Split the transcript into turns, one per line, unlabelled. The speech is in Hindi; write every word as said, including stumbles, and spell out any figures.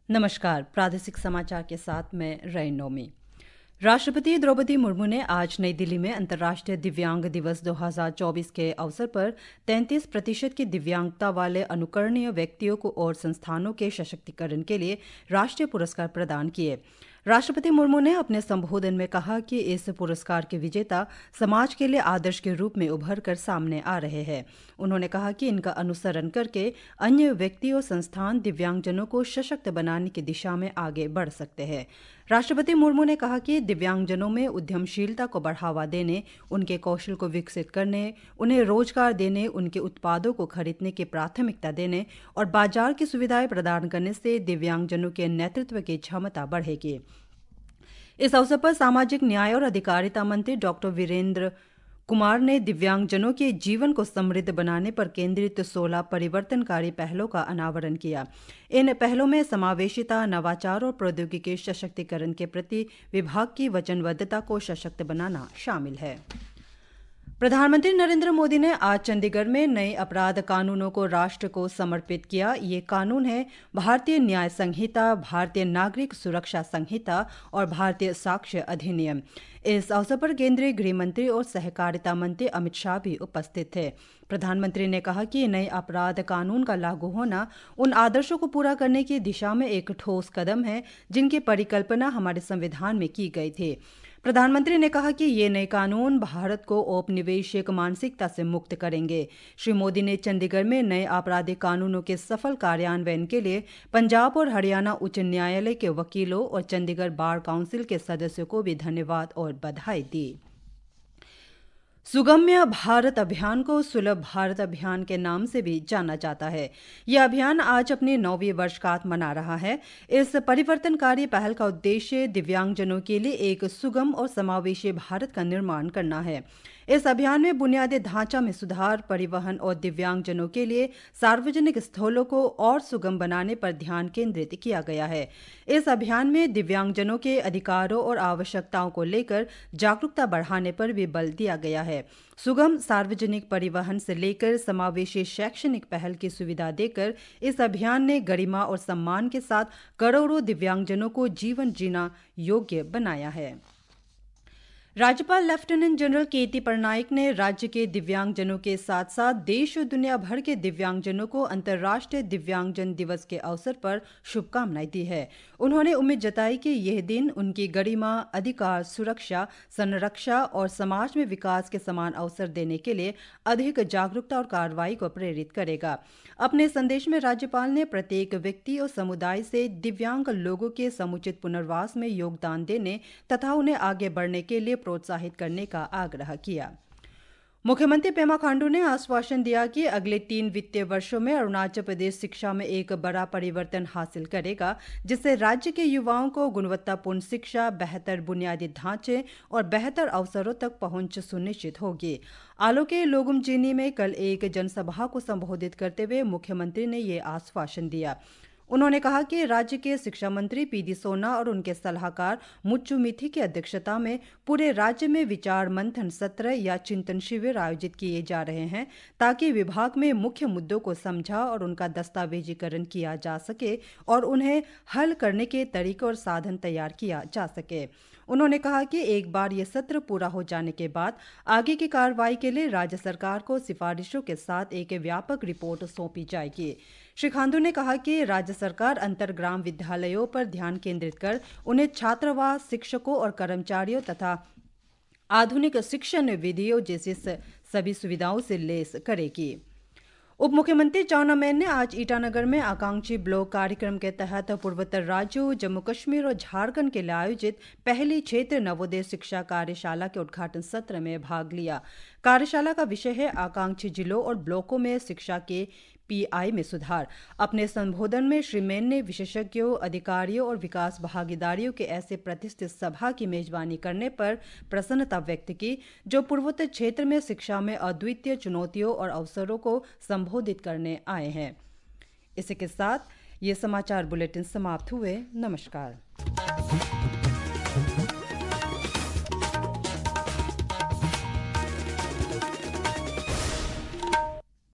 नमस्कार। प्रादेशिक समाचार के साथ मैं रैनोमी। राष्ट्रपति द्रौपदी मुर्मू ने आज नई दिल्ली में अंतर्राष्ट्रीय दिव्यांग दिवस दो हज़ार चौबीस के अवसर पर तैंतीस प्रतिशत की दिव्यांगता वाले अनुकरणीय व्यक्तियों को और संस्थानों के सशक्तिकरण के लिए राष्ट्रीय पुरस्कार प्रदान किए। राष्ट्रपति मुर्मू ने अपने संबोधन में कहा कि इस पुरस्कार के विजेता समाज के लिए आदर्श के रूप में उभर कर सामने आ रहे हैं। उन्होंने कहा कि इनका अनुसरण करके अन्य व्यक्ति और संस्थान दिव्यांगजनों को सशक्त बनाने की दिशा में आगे बढ़ सकते हैं। राष्ट्रपति मुर्मू ने कहा कि दिव्यांगजनों में उद्यमशीलता को बढ़ावा देने, उनके कौशल को विकसित करने, उन्हें रोजगार देने, उनके उत्पादों को खरीदने की प्राथमिकता देने और बाजार की सुविधाएं प्रदान करने से दिव्यांगजनों के नेतृत्व की क्षमता बढ़ेगी। इस अवसर पर सामाजिक न्याय और अधिकारिता मंत्री डॉक्टर वीरेंद्र कुमार ने दिव्यांगजनों के जीवन को समृद्ध बनाने पर केंद्रित सोलह परिवर्तनकारी पहलों का अनावरण किया। इन पहलों में समावेशिता, नवाचार और प्रौद्योगिकी सशक्तिकरण के प्रति विभाग की वचनबद्धता को सशक्त बनाना शामिल है। प्रधानमंत्री नरेंद्र मोदी ने आज चंडीगढ़ में नए अपराध कानूनों को राष्ट्र को समर्पित किया। ये कानून है भारतीय न्याय संहिता, भारतीय नागरिक सुरक्षा संहिता और भारतीय साक्ष्य अधिनियम। इस अवसर पर केंद्रीय गृह मंत्री और सहकारिता मंत्री अमित शाह भी उपस्थित थे। प्रधानमंत्री ने कहा कि नए अपराध कानून का लागू होना उन आदर्शों को पूरा करने की दिशा में एक ठोस कदम है जिनकी परिकल्पना हमारे संविधान में की गई थी। प्रधानमंत्री ने कहा कि ये नए कानून भारत को औपनिवेशिक मानसिकता से मुक्त करेंगे। श्री मोदी ने चंडीगढ़ में नए आपराधिक कानूनों के सफल कार्यान्वयन के लिए पंजाब और हरियाणा उच्च न्यायालय के वकीलों और चंडीगढ़ बार काउंसिल के सदस्यों को भी धन्यवाद और बधाई दी। सुगम्य भारत अभियान को सुलभ भारत अभियान के नाम से भी जाना जाता है। यह अभियान आज अपनी नौवीं वर्षगांठ मना रहा है। इस परिवर्तनकारी पहल का उद्देश्य दिव्यांगजनों के लिए एक सुगम और समावेशी भारत का निर्माण करना है। इस अभियान में बुनियादी ढांचा में सुधार, परिवहन और दिव्यांगजनों के लिए सार्वजनिक स्थलों को और सुगम बनाने पर ध्यान केंद्रित किया गया है। इस अभियान में दिव्यांगजनों के अधिकारों और आवश्यकताओं को लेकर जागरूकता बढ़ाने पर भी बल दिया गया है। सुगम सार्वजनिक परिवहन से लेकर समावेशी शैक्षणिक पहल की सुविधा देकर इस अभियान ने गरिमा और सम्मान के साथ करोड़ों दिव्यांगजनों को जीवन जीना योग्य बनाया है। राज्यपाल लेफ्टिनेंट जनरल केटी पटनायक ने राज्य के दिव्यांगजनों के साथ साथ देश और दुनिया भर के दिव्यांगजनों को अंतर्राष्ट्रीय दिव्यांगजन दिवस के अवसर पर शुभकामनाएं दी है। उन्होंने उम्मीद जताई कि यह दिन उनकी गरिमा, अधिकार, सुरक्षा, संरक्षा और समाज में विकास के समान अवसर देने के लिए अधिक जागरूकता और कार्रवाई को प्रेरित करेगा। अपने संदेश में राज्यपाल ने प्रत्येक व्यक्ति और समुदाय से दिव्यांग लोगों के समुचित पुनर्वास में योगदान देने तथा उन्हें आगे बढ़ने के लिए प्रोत्साहित करने का आग्रह किया। मुख्यमंत्री पेमा खांडू ने आश्वासन दिया कि अगले तीन वित्तीय वर्षों में अरुणाचल प्रदेश शिक्षा में एक बड़ा परिवर्तन हासिल करेगा, जिससे राज्य के युवाओं को गुणवत्तापूर्ण शिक्षा, बेहतर बुनियादी ढांचे और बेहतर अवसरों तक पहुंच सुनिश्चित होगी। आलो के लोगुमजिनी में कल एक जनसभा को संबोधित करते हुए मुख्यमंत्री ने ये आश्वासन दिया। उन्होंने कहा कि राज्य के शिक्षा मंत्री पी डी सोना और उनके सलाहकार मुच्चू मिथी की अध्यक्षता में पूरे राज्य में विचार मंथन सत्र या चिंतन शिविर आयोजित किए जा रहे हैं ताकि विभाग में मुख्य मुद्दों को समझा और उनका दस्तावेजीकरण किया जा सके और उन्हें हल करने के तरीके और साधन तैयार किया जा सके। उन्होंने कहा कि एक बार ये सत्र पूरा हो जाने के बाद आगे की कार्रवाई के लिए राज्य सरकार को सिफारिशों के साथ एक व्यापक रिपोर्ट सौंपी जाएगी। श्री खांडू ने कहा कि राज्य सरकार अंतरग्राम विद्यालयों पर ध्यान केंद्रित कर उन्हें छात्रावास, शिक्षकों और कर्मचारियों तथा आधुनिक शिक्षण विधियों जैसी सभी सुविधाओं से लैस करेगी। उप मुख्यमंत्री चाउना मैन ने आज ईटानगर में आकांक्षी ब्लॉक कार्यक्रम के तहत पूर्वोत्तर राज्यों, जम्मू कश्मीर और झारखंड के लिए आयोजित पहली क्षेत्रीय नवोदय शिक्षा कार्यशाला के उद्घाटन सत्र में भाग लिया। कार्यशाला का विषय है आकांक्षी जिलों और ब्लॉकों में शिक्षा के पी आई में सुधार। अपने संबोधन में श्री मैन ने विशेषज्ञों, अधिकारियों और विकास भागीदारियों के ऐसे प्रतिष्ठित सभा की मेजबानी करने पर प्रसन्नता व्यक्त की जो पूर्वोत्तर क्षेत्र में शिक्षा में अद्वितीय चुनौतियों और अवसरों को संबोधित करने आए हैं। इसी के साथ ये समाचार बुलेटिन समाप्त हुए। नमस्कार।